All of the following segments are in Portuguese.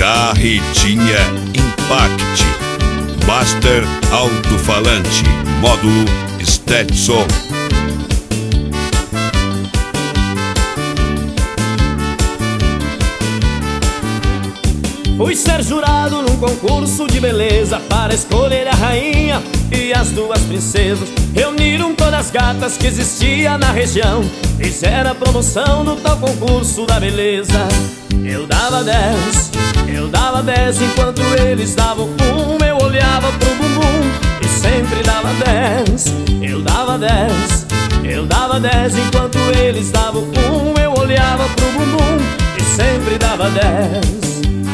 Carretinha Impact Master Alto-Falante Módulo Stetson. Fui ser jurado num concurso de beleza para escolher a rainha e as duas princesas. Reuniram todas as gatas que existia na região, fizeram a promoção no tal concurso da beleza. Eu dava 10 enquanto eles davam um. Eu olhava pro bumbum e sempre dava 10. Eu dava 10 enquanto eles davam um. Eu olhava pro bumbum e sempre dava 10.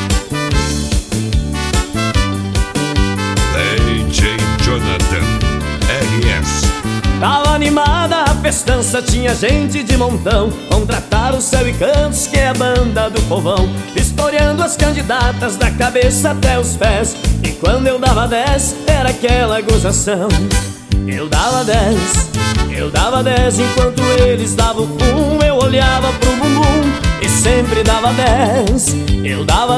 DJ Jonathan RS. Tava animada a festança, tinha gente de montão. Contrataram o Céu e Cantos, que é a banda do povão, historiando as candidatas da cabeça até os pés. E quando eu dava 10, era aquela gozação. Eu dava 10 enquanto eles davam um. Eu olhava pro bumbum e sempre dava 10. Eu dava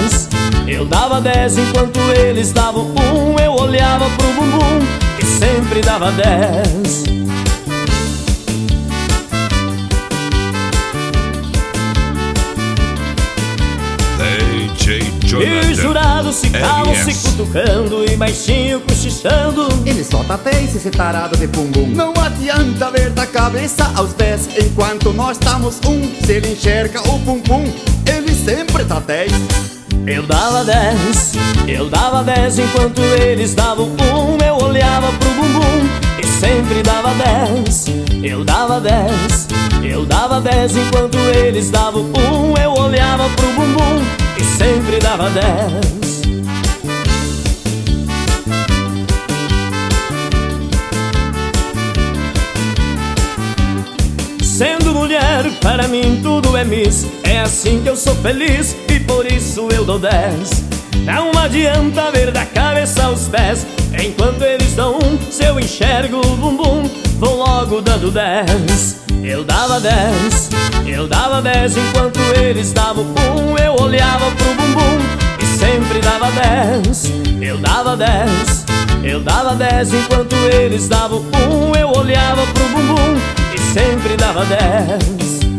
10 enquanto eles davam um. Eu olhava pro bumbum e sempre dava 10. DJ E Jonathan os jurados ficavam RS. se cutucando e baixinho cochichando. Ele solta 10 esse tarado de bumbum. Não adianta ver da cabeça aos 10 enquanto nós damos um. Se ele enxerga o bumbum, ele sempre dá 10. Eu dava 10 enquanto eles davam um. Eu olhava pro bumbum e sempre dava 10. Eu dava 10 enquanto eles davam um. Eu olhava pro bumbum e sempre dava 10. Sendo mulher, para mim tudo é miss. É assim que eu sou feliz e por isso eu dou 10. Não adianta ver da cabeça aos pés enquanto eles dão um. Se eu enxergo o bumbum, vou logo dando 10. Eu dava 10 enquanto eles davam um. Eu olhava pro bumbum e sempre dava 10. Eu dava 10 enquanto eles davam um. Eu olhava pro bumbum e sempre dava 10.